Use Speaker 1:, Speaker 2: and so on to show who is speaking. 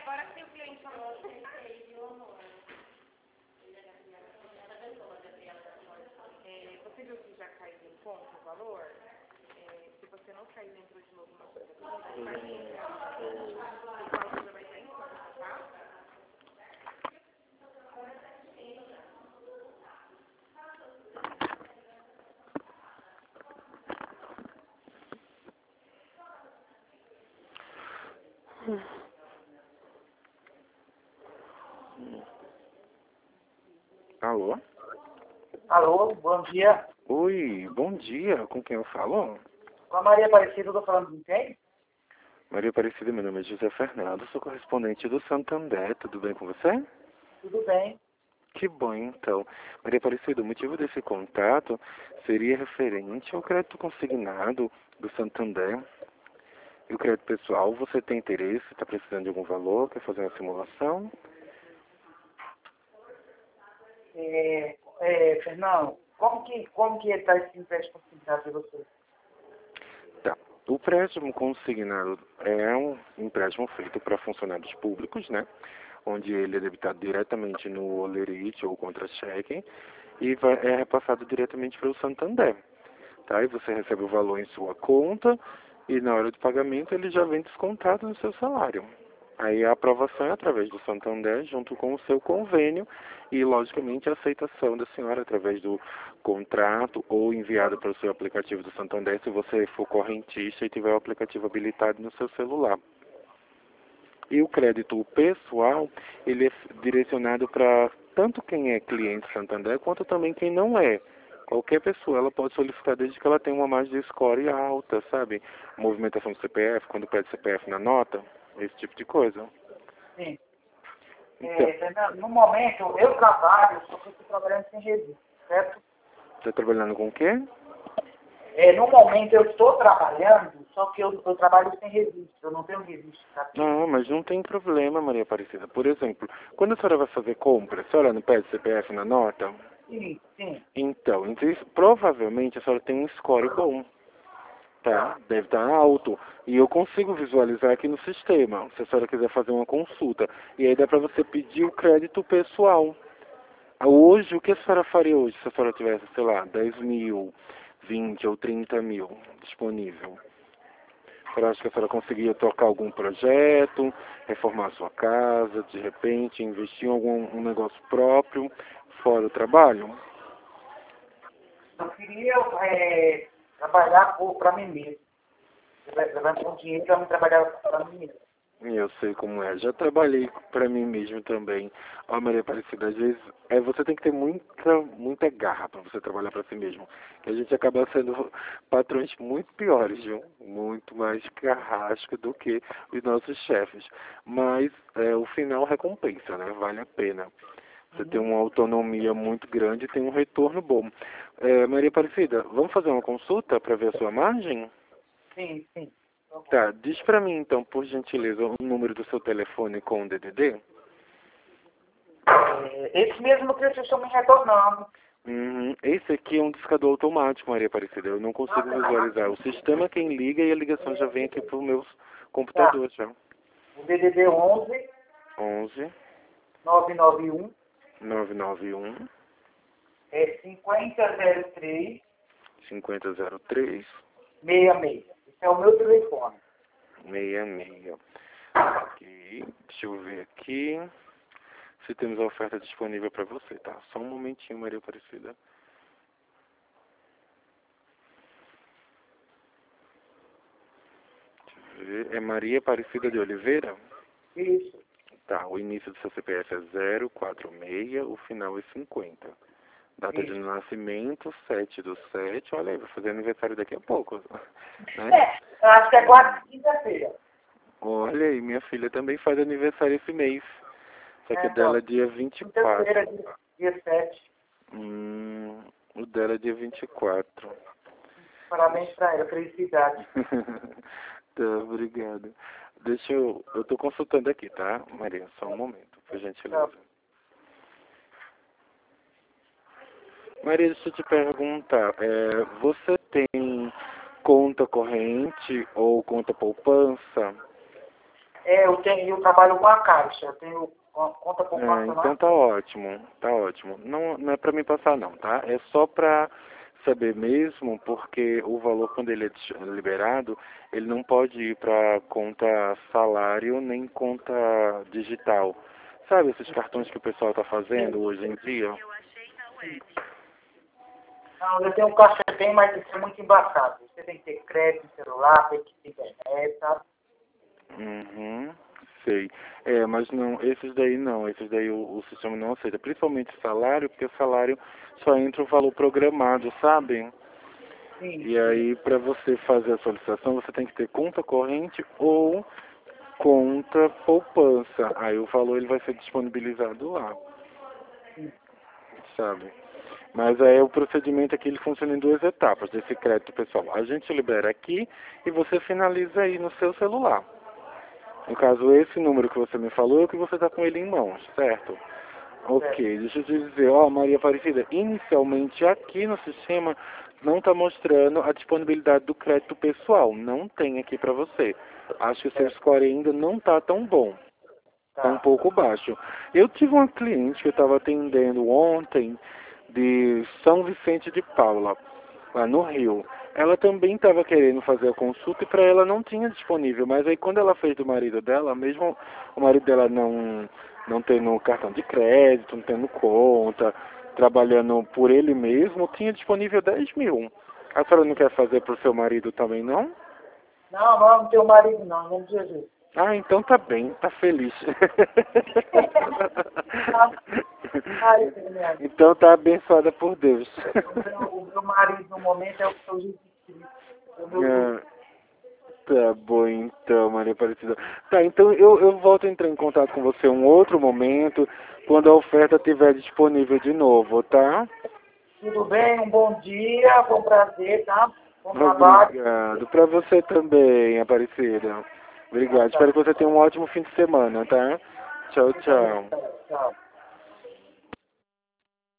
Speaker 1: agora que o cliente falou. Você viu que já caiu em conta o valor? Se você não cair dentro de novo uma coisa, o valor já vai estar em conta, tá?
Speaker 2: Alô?
Speaker 3: Alô, bom dia.
Speaker 2: Oi, bom dia. Com quem eu falo?
Speaker 3: Com a Maria Aparecida, eu tô falando com quem?
Speaker 2: Maria Aparecida, meu nome é José Fernando, sou correspondente do Santander. Tudo bem com você?
Speaker 3: Tudo bem.
Speaker 2: Que bom, então. Maria Aparecida, o motivo desse contato seria referente ao crédito consignado do Santander. E o crédito pessoal, você tem interesse? Está precisando de algum valor? Quer fazer uma simulação?
Speaker 3: Fernando, como que está esse empréstimo consignado de você?
Speaker 2: Tá. O empréstimo consignado é um empréstimo feito para funcionários públicos, né? Onde ele é debitado diretamente no Olerite ou contra-cheque e é repassado diretamente para o Santander, tá? E você recebe o valor em sua conta e na hora do pagamento ele já vem descontado no seu salário. Aí a aprovação é através do Santander junto com o seu convênio e, logicamente, a aceitação da senhora através do contrato ou enviado para o seu aplicativo do Santander se você for correntista e tiver o aplicativo habilitado no seu celular. E o crédito pessoal, ele é direcionado para tanto quem é cliente Santander, quanto também quem não é. Qualquer pessoa, ela pode solicitar desde que ela tenha uma margem de score alta, sabe? Movimentação do CPF, quando pede CPF na nota, esse tipo de coisa.
Speaker 3: Sim.
Speaker 2: Então,
Speaker 3: Fernando, no momento, eu trabalho, só que eu estou trabalhando sem registro, certo?
Speaker 2: está trabalhando com o quê?
Speaker 3: No momento, eu estou trabalhando, só que eu trabalho sem registro, eu não tenho registro, tá?
Speaker 2: Não, mas não tem problema, Maria Aparecida. Por exemplo, quando a senhora vai fazer compra, a senhora não pede CPF na nota?
Speaker 3: Sim, sim.
Speaker 2: Então provavelmente a senhora tem um score bom. Tá, deve estar alto. E eu consigo visualizar aqui no sistema, se a senhora quiser fazer uma consulta. E aí dá para você pedir o crédito pessoal. Hoje, o que a senhora faria hoje, se a senhora tivesse, sei lá, 10 mil, 20 ou 30 mil disponível? A senhora acha que a senhora conseguiria tocar algum projeto, reformar a sua casa, de repente, investir em algum negócio próprio, fora o trabalho?
Speaker 3: Eu queria trabalhar para mim mesmo. Levando um dinheiro para mim trabalhar para mim mesmo.
Speaker 2: Eu sei como é. Já trabalhei para mim mesmo também. Ó, Maria Aparecida, às vezes você tem que ter muita garra para você trabalhar para si mesmo. Que a gente acaba sendo patrões muito piores, viu? Muito mais carrasco do que os nossos chefes. Mas o final recompensa, né? Vale a pena. Você tem uma autonomia muito grande e tem um retorno bom. Maria Aparecida, vamos fazer uma consulta para ver a sua margem?
Speaker 3: Sim, sim.
Speaker 2: Tá, diz pra mim então, por gentileza, o número do seu telefone com o DDD.
Speaker 3: Esse mesmo que vocês estão me retornando.
Speaker 2: Esse aqui é um discador automático, Maria Aparecida. Eu não consigo visualizar. O sistema é quem liga e a ligação já vem aqui pro meu computador já.
Speaker 3: O DDD 11
Speaker 2: 11
Speaker 3: 991
Speaker 2: 991
Speaker 3: 5003
Speaker 2: 5003
Speaker 3: 66. Esse é o meu telefone.
Speaker 2: 66. Ok, deixa eu ver aqui se temos a oferta disponível para você, tá? Só um momentinho, Maria Aparecida. É Maria Aparecida de Oliveira?
Speaker 3: Isso.
Speaker 2: Tá, o início do seu CPF é 046, o final é 50. Data de
Speaker 3: Isso.
Speaker 2: nascimento, 7/7. Olha aí, vai fazer aniversário daqui a pouco. Né?
Speaker 3: Eu acho que é quinta-feira.
Speaker 2: Olha aí, minha filha também faz aniversário esse mês. Só que o
Speaker 3: Então,
Speaker 2: dela é dia 24.
Speaker 3: quinta-feira, dia 7.
Speaker 2: O dela é dia 24.
Speaker 3: Parabéns para ela, felicidade.
Speaker 2: Tá, obrigado. Eu tô consultando aqui, tá, Maria? Só um momento, por gentileza. Maria, deixa eu te perguntar, você tem conta corrente ou conta poupança?
Speaker 3: Eu trabalho com a Caixa, eu tenho conta poupança lá.
Speaker 2: Então tá ótimo, tá ótimo. Não, não é pra me passar não, tá? É só pra saber mesmo, porque o valor quando ele é liberado, ele não pode ir pra conta salário nem conta digital. Sabe esses cartões que o pessoal tá fazendo hoje em dia?
Speaker 3: Não, eu tenho um caixa, mas isso é muito embaçado. Você tem que ter crédito no celular, tem que ter internet, sabe?
Speaker 2: Sei. Mas não, esses daí não, esses daí o sistema não aceita, principalmente salário, porque salário só entra o valor programado, sabe?
Speaker 3: Sim.
Speaker 2: E aí, para você fazer a solicitação, você tem que ter conta corrente ou conta poupança. Aí o valor ele vai ser disponibilizado lá, sabe? Mas aí o procedimento aqui ele funciona em duas etapas desse crédito pessoal. A gente libera aqui e você finaliza aí no seu celular. No caso, esse número que você me falou é o que você está com ele em mãos, certo? Ok, deixa eu te dizer, Maria Aparecida, inicialmente aqui no sistema não está mostrando a disponibilidade do crédito pessoal, não tem aqui para você. Acho que o seu score ainda não está tão bom, está um pouco baixo. Eu tive uma cliente que eu estava atendendo ontem de São Vicente de Paula, lá no Rio. Ela também estava querendo fazer a consulta e para ela não tinha disponível, mas aí quando ela fez do marido dela, mesmo o marido dela não tendo cartão de crédito, não tendo conta, trabalhando por ele mesmo, tinha disponível 10 mil. A senhora não quer fazer para o seu marido também, não?
Speaker 3: Não tenho marido não, vamos dizer.
Speaker 2: Ah, então tá bem, tá feliz. Então tá abençoada por Deus.
Speaker 3: O meu marido no momento é o seu Jesus Cristo.
Speaker 2: Tá bom então, Maria Aparecida. Tá, então eu volto a entrar em contato com você um outro momento, quando a oferta estiver disponível de novo, tá?
Speaker 3: Tudo bem, um bom dia, foi um prazer, tá? Bom trabalho.
Speaker 2: Obrigado. Pra você também, Aparecida. Obrigado. Espero que você tenha um ótimo fim de semana, tá? Tchau, tchau.
Speaker 3: Tchau.